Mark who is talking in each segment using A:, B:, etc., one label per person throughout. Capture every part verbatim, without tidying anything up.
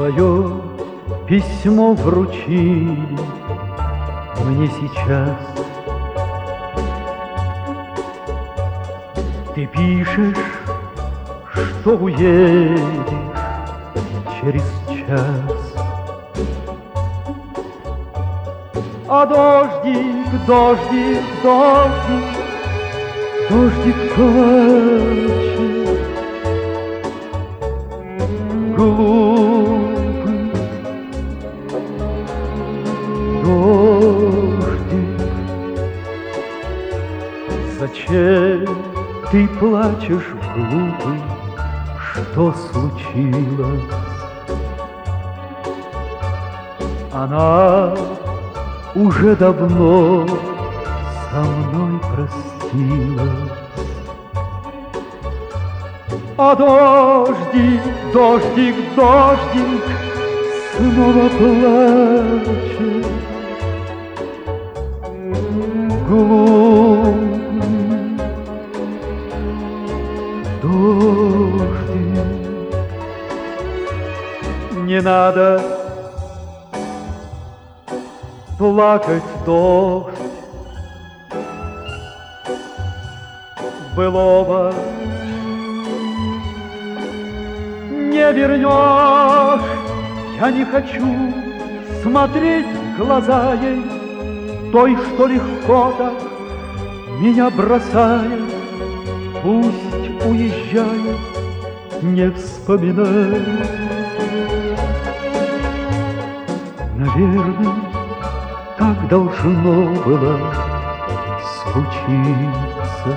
A: Твое письмо вручили мне сейчас. Ты пишешь, что уедешь через час. А дождик, дождик, дождик, дождик плачет, глупый дождик. Зачем ты плачешь, глупый, что случилось? Она уже давно со мной простилась. А дождик, дождик, дождик снова плачет, глупый дождик. Не надо плакать, дождь, былого не вернешь. Я не хочу смотреть в глаза ей, той, что легко так меня бросает. Пусть уезжает, не вспоминай. Наверное, так должно было случиться.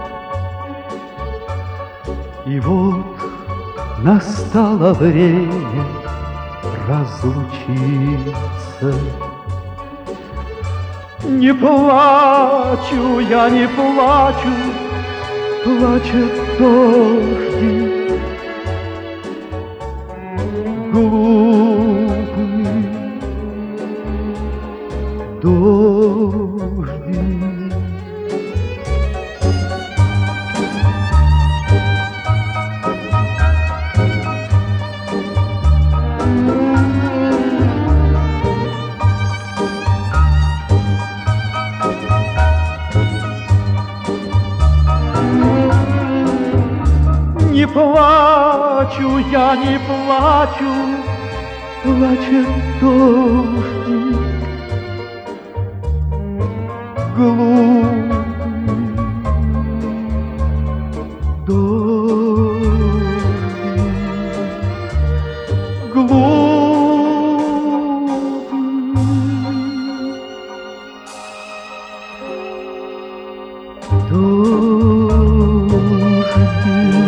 A: И вот настало время разлучиться. Не плачу, я не плачу, плачет дождик, глупый дождик. Не плачу, я не плачу, плачет дождик, глупый дождик, глупый дождик.